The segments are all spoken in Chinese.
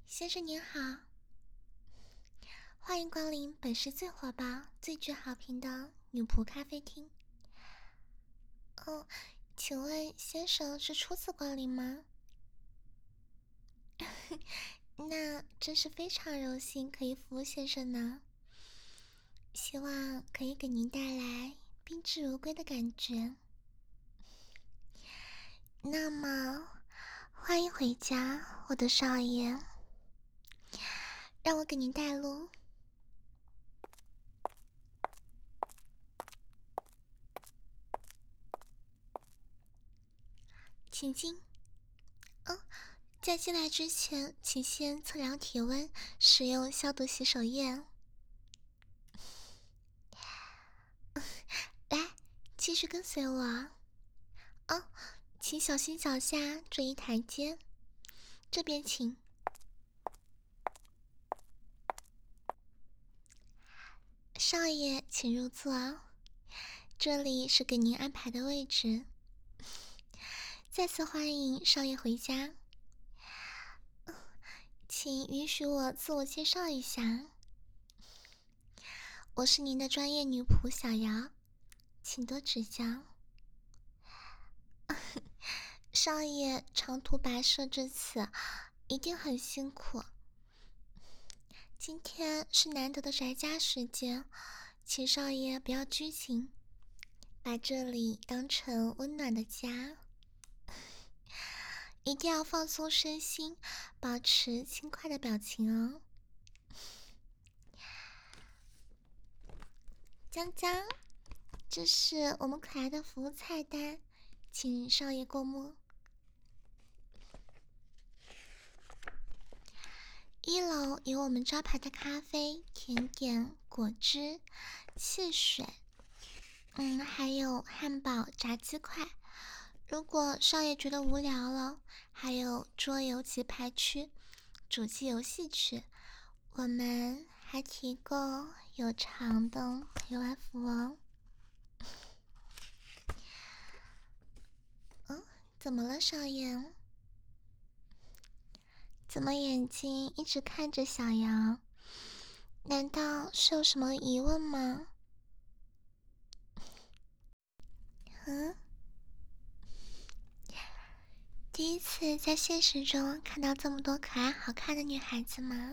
先生您好，欢迎光临本市最火爆、最具好评的女仆咖啡厅。哦，请问先生是初次光临吗？那真是非常荣幸可以服务先生呢。希望可以给您带来宾至如归的感觉。那么，欢迎回家，我的少爷。让我给您带路。请进。在进来之前，请先测量体温，使用消毒洗手液。来，继续跟随我。哦，请小心脚下，注意台阶。这边请。少爷，请入座。这里是给您安排的位置。再次欢迎少爷回家。请允许我自我介绍一下，我是您的专业女仆小瑶，请多指教。少爷长途跋涉至此，一定很辛苦。今天是难得的宅家时间，请少爷不要拘谨，把这里当成温暖的家。一定要放松身心，保持轻快的表情哦。江江，这是我们可爱的服务菜单，请少爷过目。一楼有我们招牌的咖啡、甜点、果汁、汽水，还有汉堡、炸鸡块。如果少爷觉得无聊了，还有桌游棋牌区、主机游戏区，我们还提供有偿的陪玩服务哦。怎么了，少爷？怎么眼睛一直看着小杨？难道是有什么疑问吗？第一次在现实中看到这么多可爱好看的女孩子吗？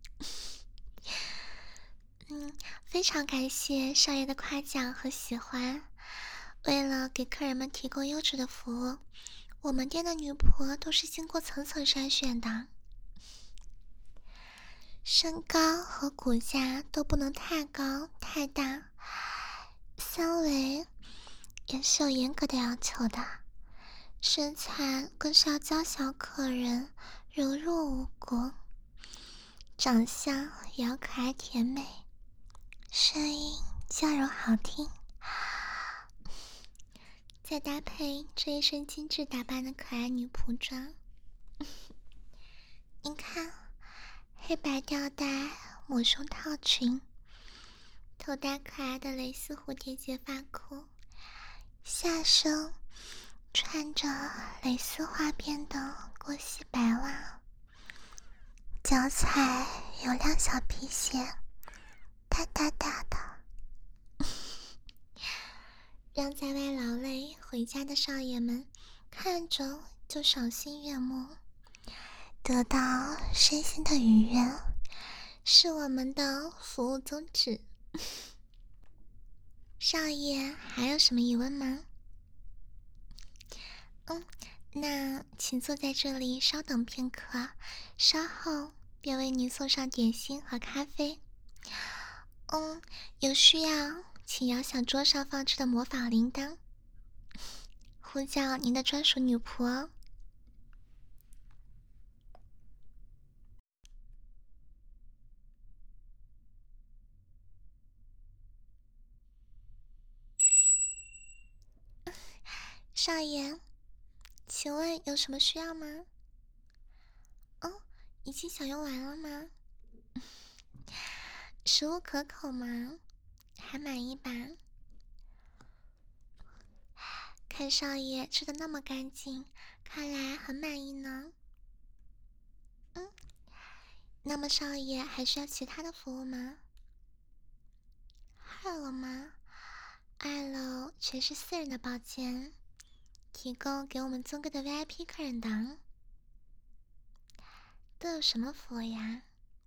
非常感谢少爷的夸奖和喜欢。为了给客人们提供优质的服务，我们店的女仆都是经过层层筛选的，身高和骨架都不能太高太大，三围也是有严格的要求的，身材更是要娇小可人，柔弱无骨，长相也要可爱甜美，声音娇柔好听，再搭配这一身精致打扮的可爱女仆装。你看，黑白吊带抹胸套裙，头戴可爱的蕾丝蝴蝶结发裤，下身穿着蕾丝花边的过膝白袜，脚踩有亮小皮鞋，大大大的，让在外劳累回家的少爷们看着就赏心悦目，得到身心的愉悦，是我们的服务宗旨。少爷还有什么疑问吗？那请坐在这里稍等片刻，稍后便为您送上点心和咖啡。有需要请摇响桌上放置的魔法铃铛，呼叫您的专属女仆哦。少爷，请问有什么需要吗？已经享用完了吗？食物可口吗？还满意吧？看少爷吃的那么干净，看来很满意呢。 那么少爷还需要其他的服务吗？2楼吗？2楼全是私人的包间，提供给我们尊贵的 VIP 客人的。都有什么服务呀？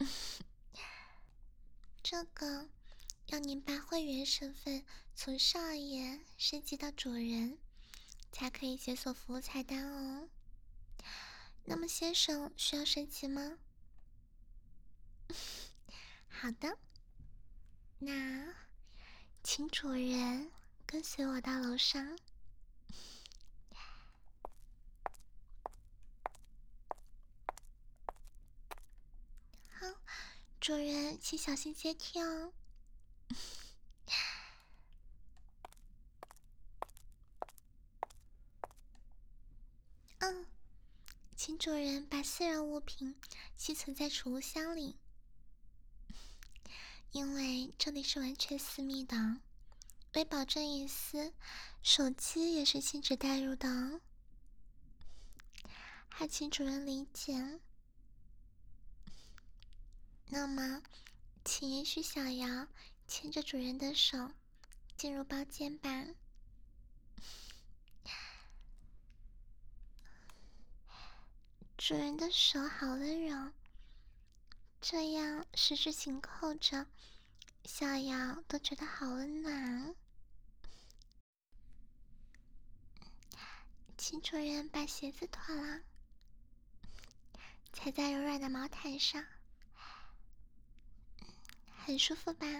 这个要您把会员身份从少爷升级到主人，才可以解锁服务菜单哦。那么先生需要升级吗？好的，那请主人跟随我到楼上。好，主人请小心阶梯哦。请主人把私人物品寄存在储物箱里，因为这里是完全私密的，为保证隐私，手机也是禁止带入的，还请主人理解。那么，请允许小瑶牵着主人的手进入包间吧。主人的手好温柔，这样十指紧扣着，小瑶都觉得好温暖。请主人把鞋子脱了，踩在柔软的毛毯上，很舒服吧？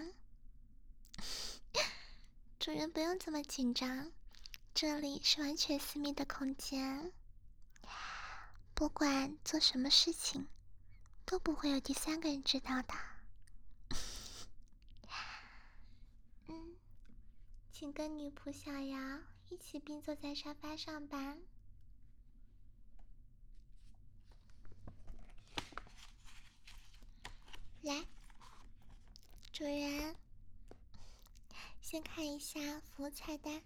主人不用这么紧张，这里是完全私密的空间，不管做什么事情都不会有第三个人知道的。请跟女仆小瑶一起并坐在沙发上吧。来，主人，先看一下服务菜单。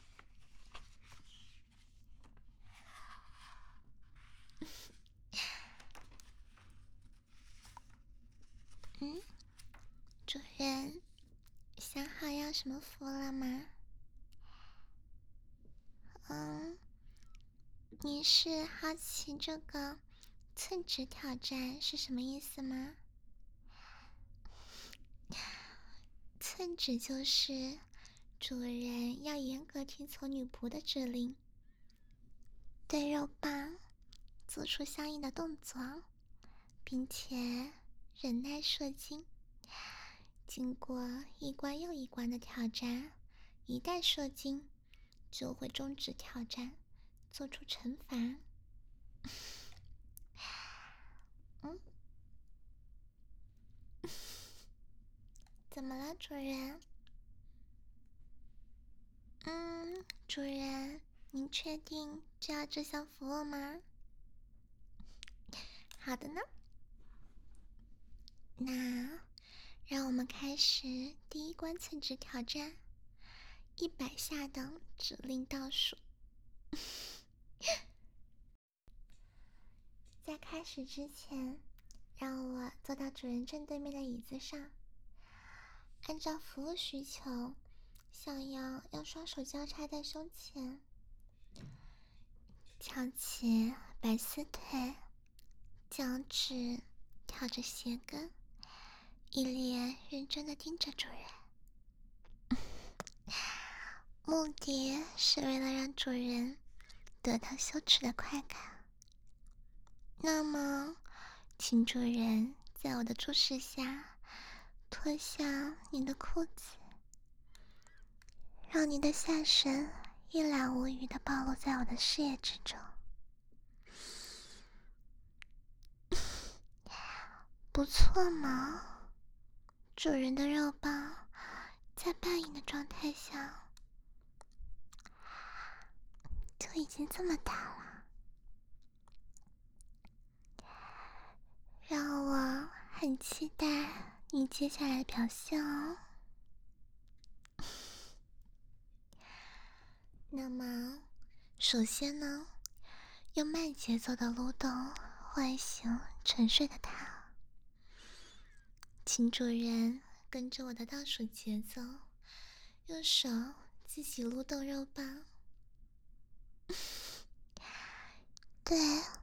主人，想好要什么服务了吗？你是好奇这个寸指挑战是什么意思吗？寸指就是主人要严格听从女仆的指令，对肉棒做出相应的动作，并且忍耐射精。经过一关又一关的挑战，一旦射精，就会终止挑战，做出惩罚。怎么了，主人？主人，您确定就要这项服务吗？好的呢，那让我们开始第一关寸指挑战，100下的指令倒数。在开始之前，让我坐到主人正对面的椅子上，按照服务需求，小瑶用双手交叉在胸前，翘起白丝腿，脚趾挑着鞋跟，一脸认真地盯着主人，目的是为了让主人得到羞耻的快感。那么，请主人在我的注视下脱下你的裤子，让你的下身一览无余地暴露在我的视野之中。不错嘛，主人的肉棒在半隐的状态下就已经这么大了，让我很期待你接下来的表现哦。那么，首先呢，用慢节奏的蠕动唤醒沉睡的他， 请主人跟着我的倒数节奏，用手自己撸动肉棒。对，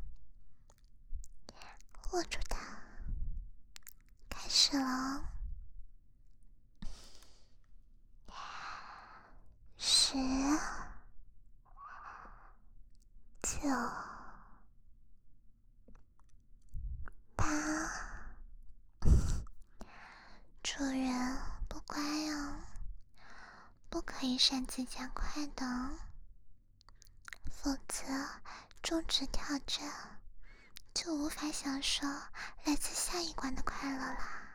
握住它，开始了。10、9、8，主人不乖哦，不可以擅自加快的，否则中止挑战就无法享受来自下一关的快乐啦。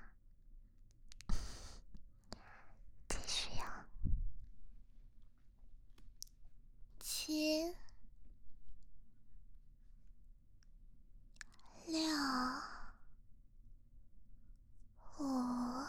继续哦。7、6、5，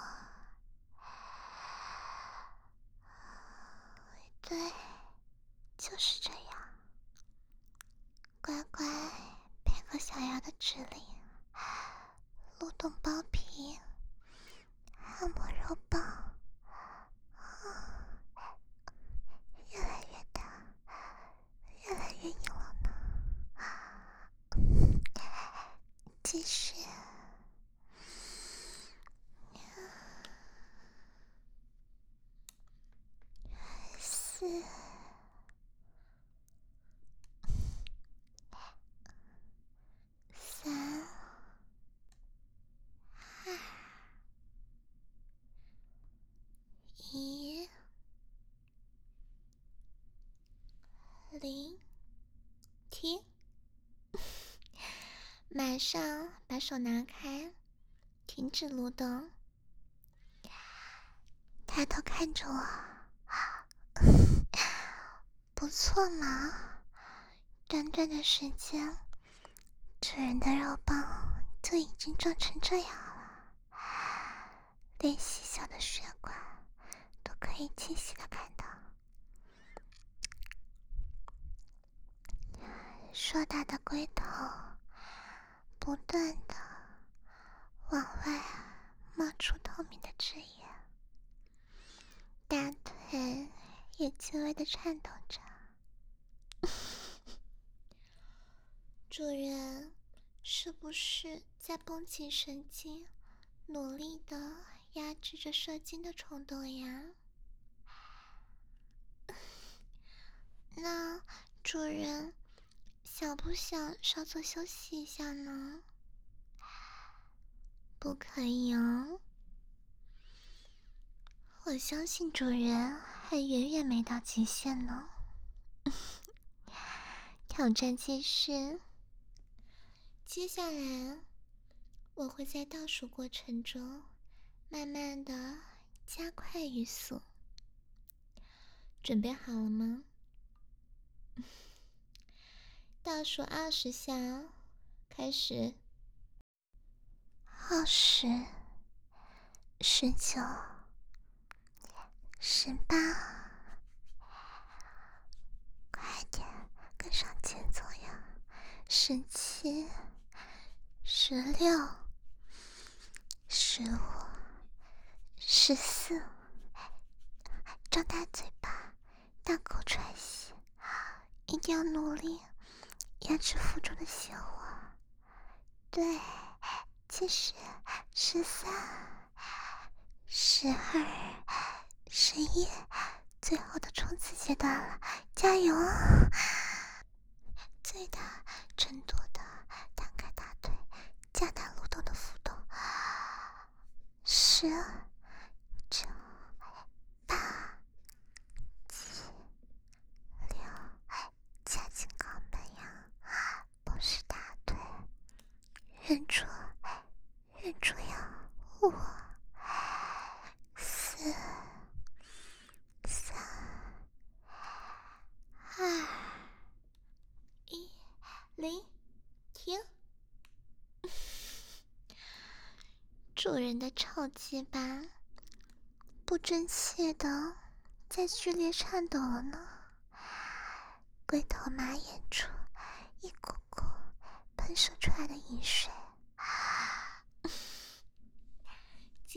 对，就是这样。乖乖配合小妖的指令，撸动包皮，按摩肉棒，越来越大，越来越硬了呢。继续。4、3、2、1，0，停！马上把手拿开，停止撸动，抬头看着我。不错嘛，短短的时间，主人的肉棒就已经胀成这样了，连细小的血管都可以清晰的看到。硕大的龟头不断的往外冒出透明的汁液，大腿也轻微的颤抖着。主人是不是在绷紧神经，努力的压制着射精的冲动呀？那主人想不想稍作休息一下呢？不可以哦，我相信主人还远远没到极限呢。挑战继续，接下来我会在倒数过程中慢慢的加快语速，准备好了吗？倒数20下，开始。20、19、18，快点跟上节奏呀！17、16、15、14，张大嘴巴，大口喘息，一定要努力压制腹中的邪火。对，继续。13、12、11，最后的冲刺阶段了，加油！最大程度的摊开大腿，加大蠕动的幅度。10、9、8、7、6，夹紧肛门呀，不是大腿，忍住，忍住呀！5、4、3、2、1，0，停！主人的臭鸡巴不争气的在剧烈颤抖了呢，龟头马眼处一股股喷射出来的饮水，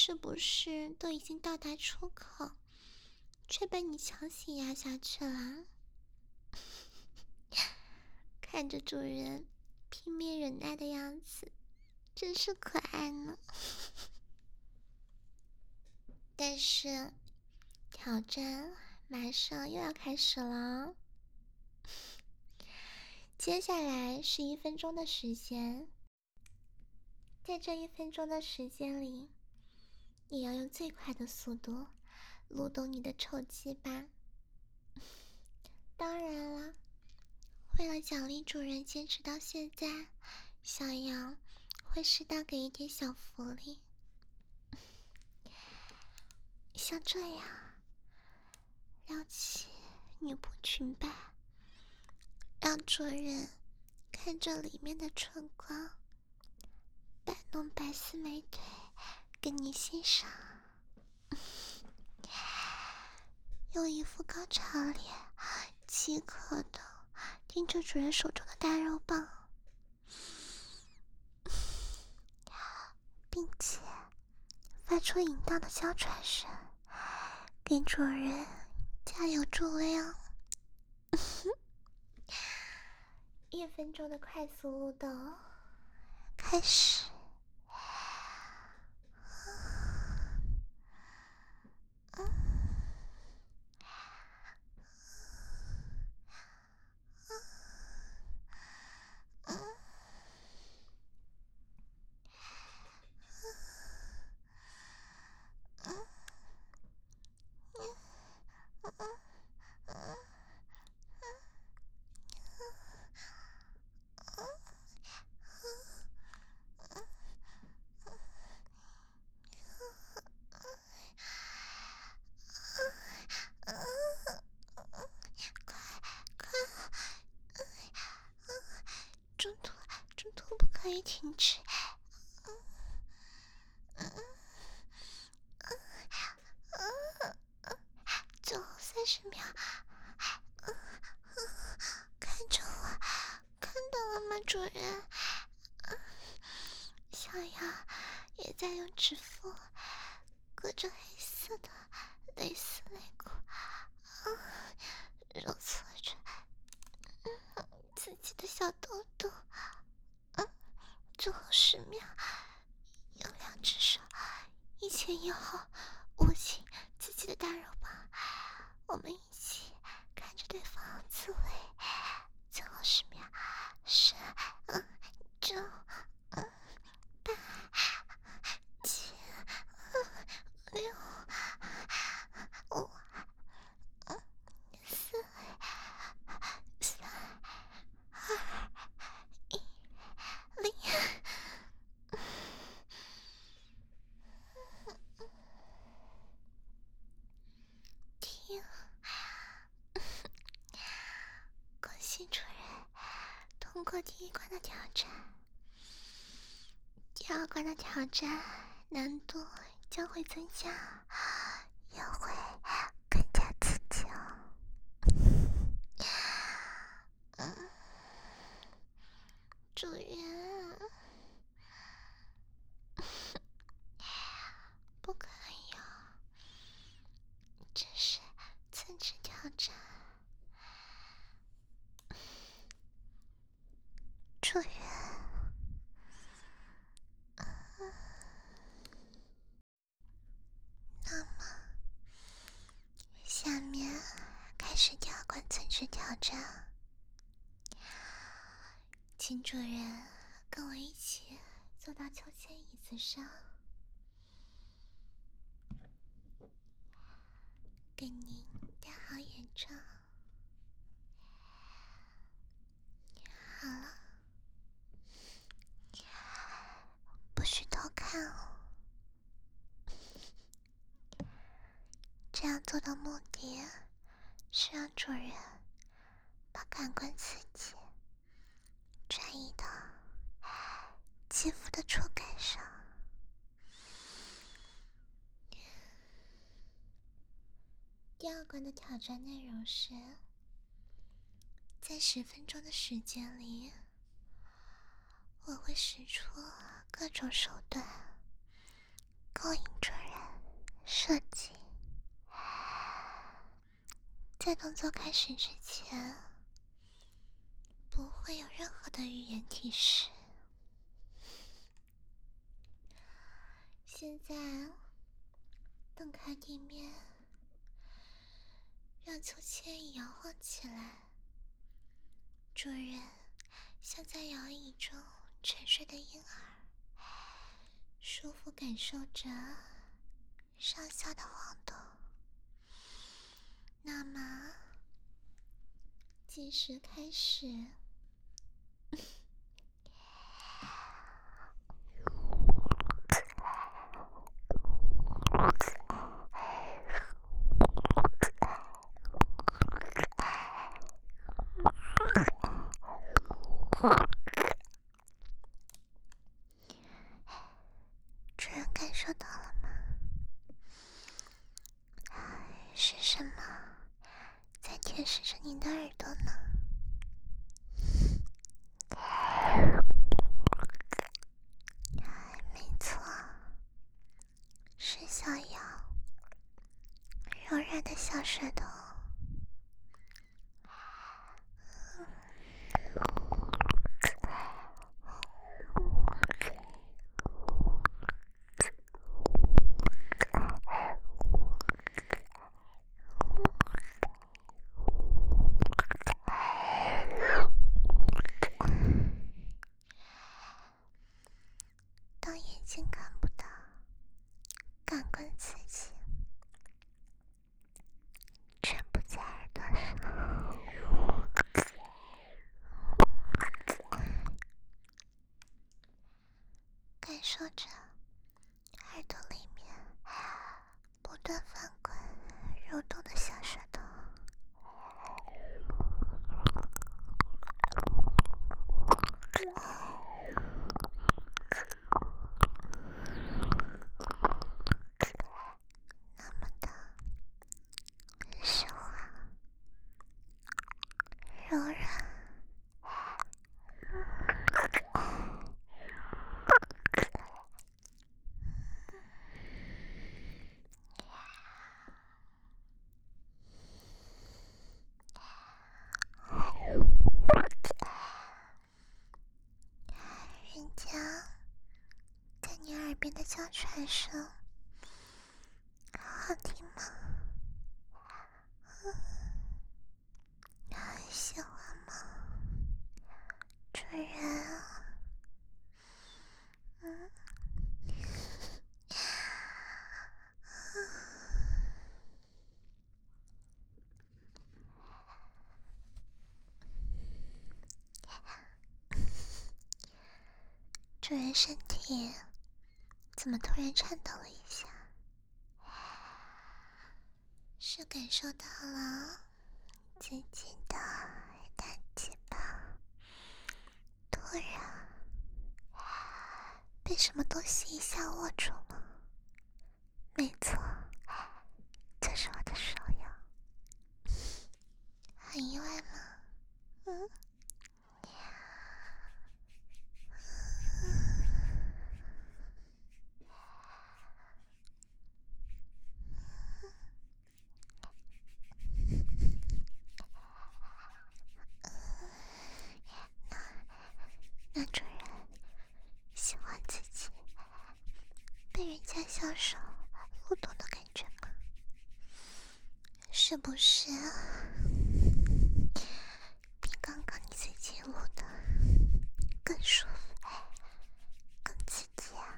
是不是都已经到达出口，却被你强行压下去了？看着主人拼命忍耐的样子，真是可爱呢。但是挑战马上又要开始了，接下来是1分钟的时间。在这1分钟的时间里，你要用最快的速度撸动你的臭鸡巴。当然了，为了奖励主人坚持到现在，小羊会适当给一点小福利，像这样撩起女仆裙摆，让主人看着里面的春光，摆弄白丝美腿给你欣赏，用一副高潮脸饥渴的盯着主人手中的大肉棒，并且发出淫荡的娇喘声，给主人加油助威。1分钟的快速撸动开始。中途不可以停止。最后30秒，看着我，看到了吗，主人？小羊也在用指腹隔着黑色的蕾丝内裤，揉搓着自己的小豆豆。最后10秒，用2只手一前一后握紧自己的大肉棒，我们一起看着对方自慰。最后10秒，10、9、8、7、6、5、4、3、2、1、0。停！恭喜主人通过第1关的挑战，第2关的挑战难度将会增加，也会更加刺激哦。主人，不可以哦，这是增值挑战。主人，那么下面开始第2关增值挑战，请主人跟我一起坐到秋千椅子上，给您戴好眼罩。好了，不许偷看哦。这样做的目的是让主人把感官刺激转移到肌肤的触感上。第2关的挑战内容是，在10分钟的时间里，我会使出各种手段勾引主人，射击。在动作开始之前，不会有任何的语言提示。现在蹬开地面，让秋千椅摇晃起来。主人像在摇椅中沉睡的婴儿，舒服感受着上下的晃动。那么计时开始。主人感受到了吗？是什么在舔舐着你的耳朵呢？没错，是小羊柔软的小舌头。当眼睛看不到，感官刺激全部在耳朵上，感受着耳朵里面不断翻滚蠕动的小舌头。那么的湿滑柔软，人家在你耳边的娇喘声好听吗？喜欢吗，主人？主人身体怎么突然颤抖了一下？是感受到了自己的大鸡巴突然被什么东西一下握住了。没错，就是我的手痒。很意外吗？那主人喜欢自己被人家小手撸动的感觉吗？是不是比刚刚你自己撸的更舒服更刺激啊？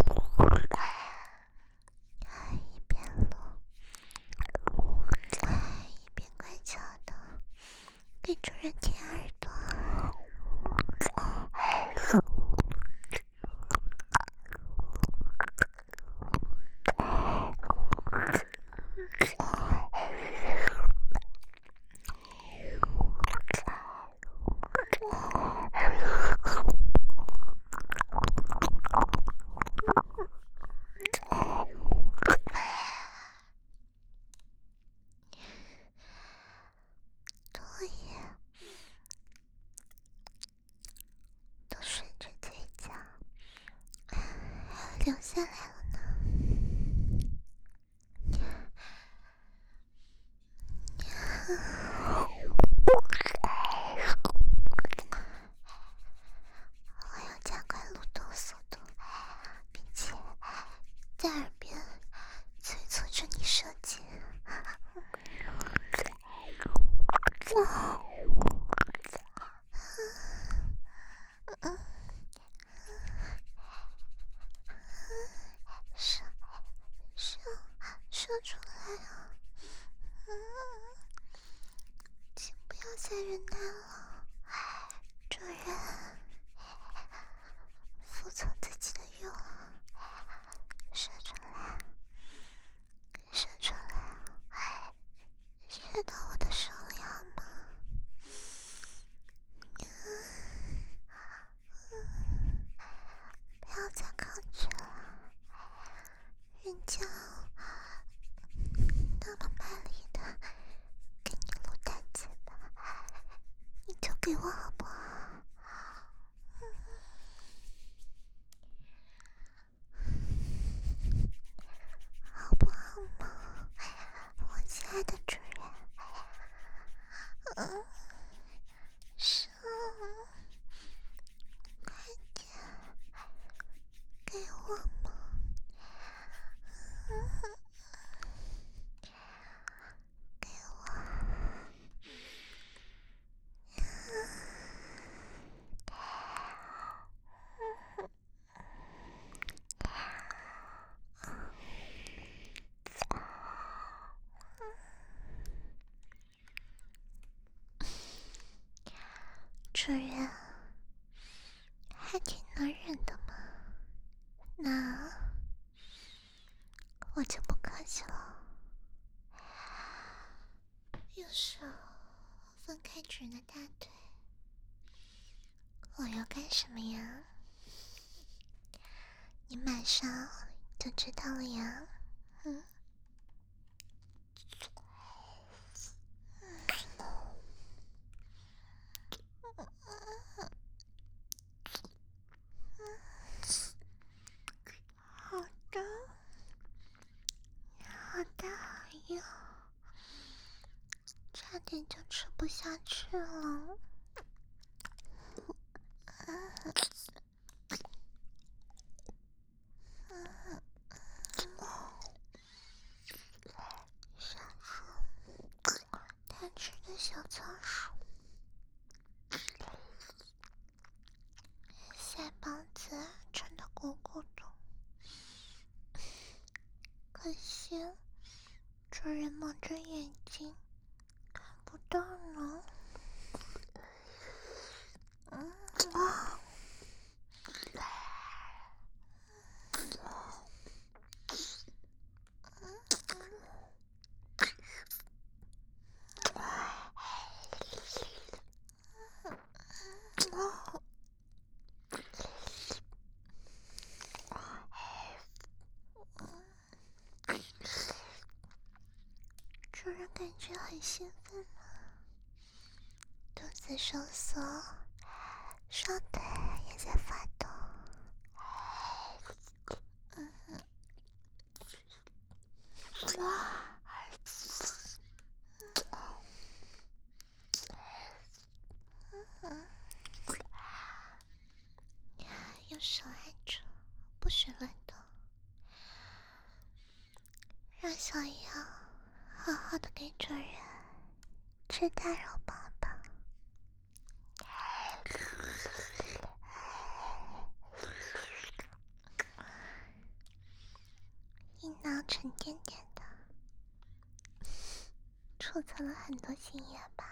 一边撸流下来了呢。我要加快蠕动速度，并且在耳边催促着你射精。射出来啊！请不要再忍耐了，主人，服从自己的欲望，射出来，射出来，射到我的手里好吗？不要再抗拒了，人家那么卖力的给你撸大鸡巴，你就给我好不好？好不好嘛，我亲爱的主人？是啊，快点给我嘛！给我！主人还挺能忍的嘛，那我就不客气了。右手分开主人的大腿，我要干什么呀？你马上就知道了呀。好的，好的，哎呀，差点就吃不下去了。像是贪吃的小仓鼠，腮帮子撑得鼓鼓的，可惜主人蒙着眼睛看不到呢。主人感觉很兴奋呢，肚子收缩，双腿也在发抖。用手按住，不许乱动，让小羊好好的给主人吃大肉棒棒。阴囊沉甸甸的，储存了很多精液吧。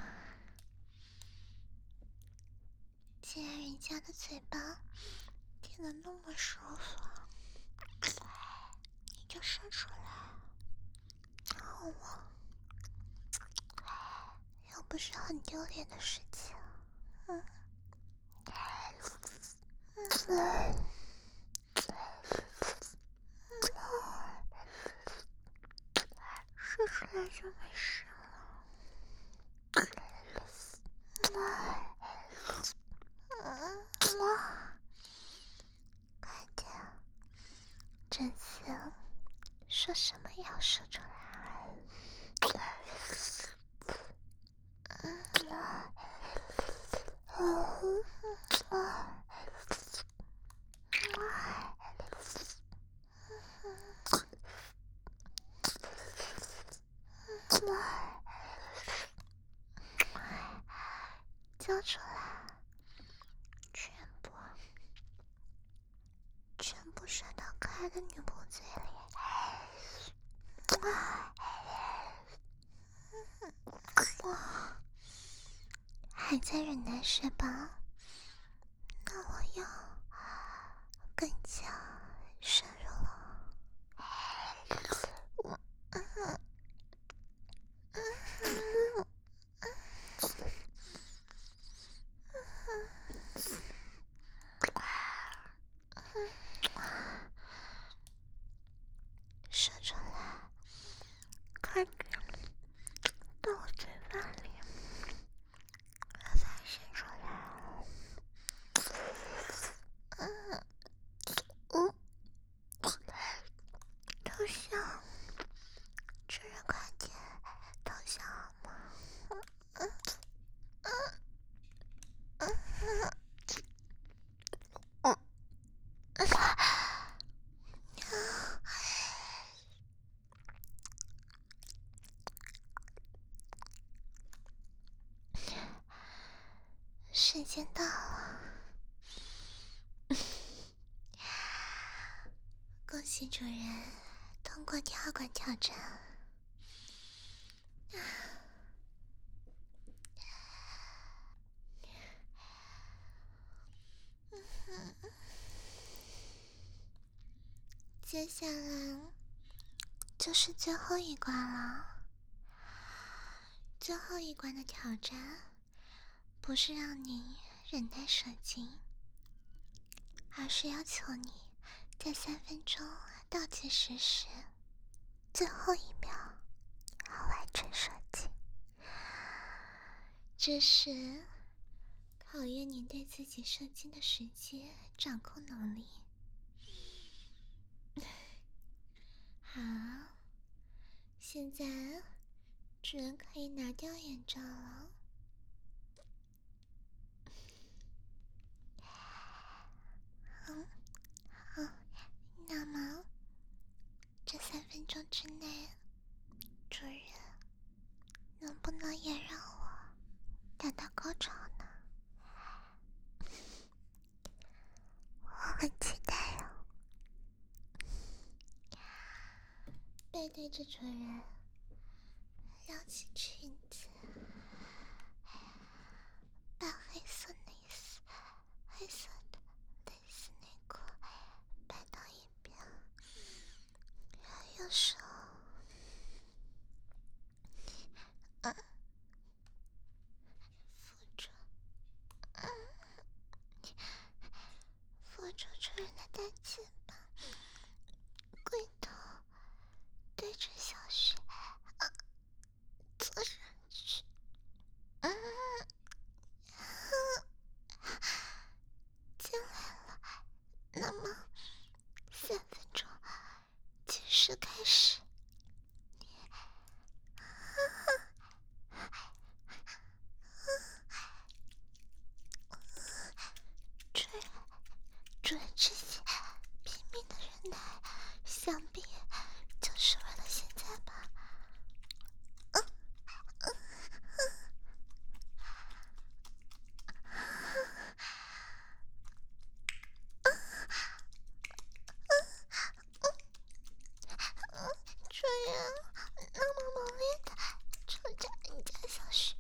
既然人家的嘴巴舔的那么舒服，你就说出来，好吗？又不是很丢脸的事情。说出来就没事了。快点，这次说什么也要说出来。交出来，全部甩到可爱的女仆嘴里。还在忍耐是吧？那我要更加深入了。说出来，快点到我嘴巴里，发射出来。偷笑，主人快点偷笑好吗？时间到了，恭喜主人通过第2关挑战。接下来就是最后一关了。最后一关的挑战不是让你忍耐射精，而是要求你在3分钟倒计时时最后1秒要完成射精。这是考验你对自己射精的时间掌控能力。好，现在主人可以拿掉眼罩了。好，那么这3分钟之内，主人能不能也让我达到高潮呢？我很期待哦。背对着主人，撩起裙子，把黑色的蕾丝内裤摆到一边，右手扶住主人的大肩膀，龟头对着小穴坐上去。进来了，那么3分钟计时开始。主人之前拼命的忍耐，想必就是为了现在吧。主人那么猛烈的抽插人家小穴，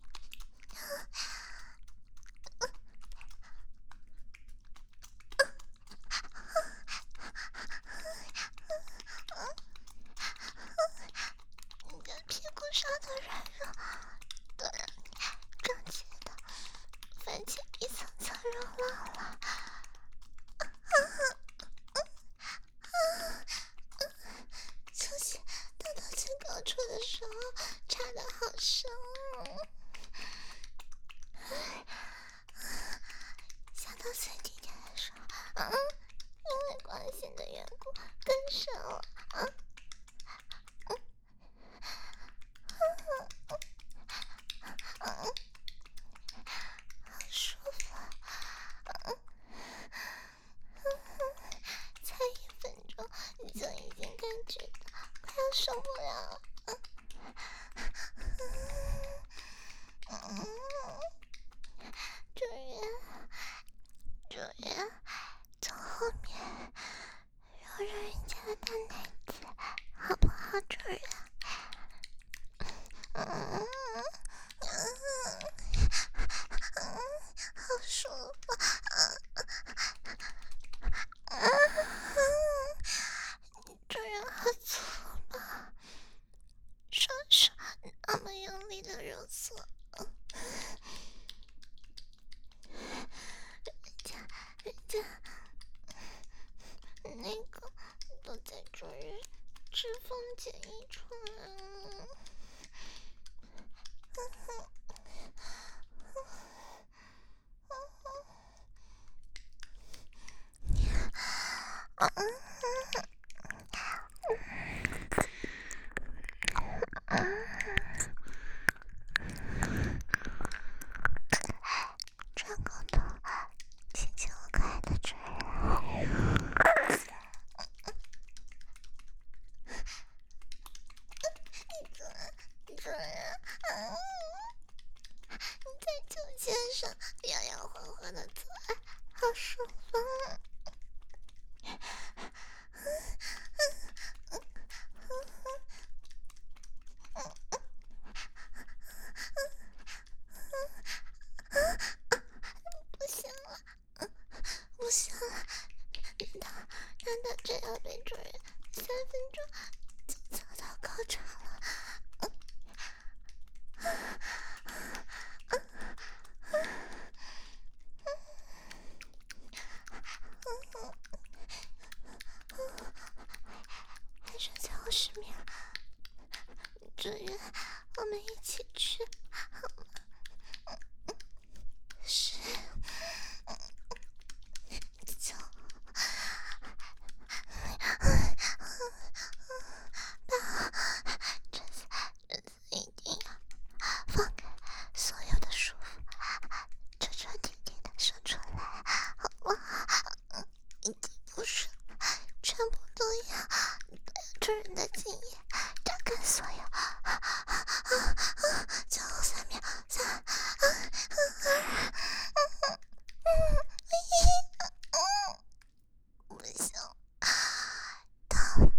肩上摇摇晃晃的做爱，好舒服。不行了，不行了，难道这要被主人3分钟就操到高潮了？还剩下50秒，主人，我们一起去好吗？10、9、这次一定要放开所有的束缚，彻彻底底的说出来，好不好？一滴不剩，全部都要主人的精液榨干所有。最后3秒，3、2、1，不行，到了。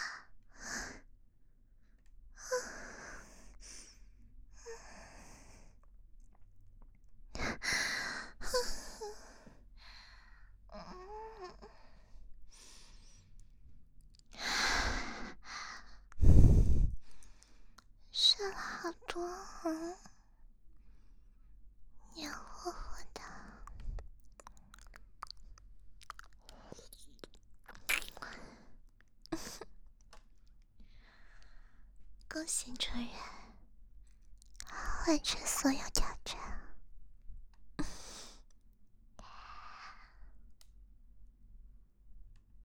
睡了好多黏糊糊的。恭喜主人完成所有挑战。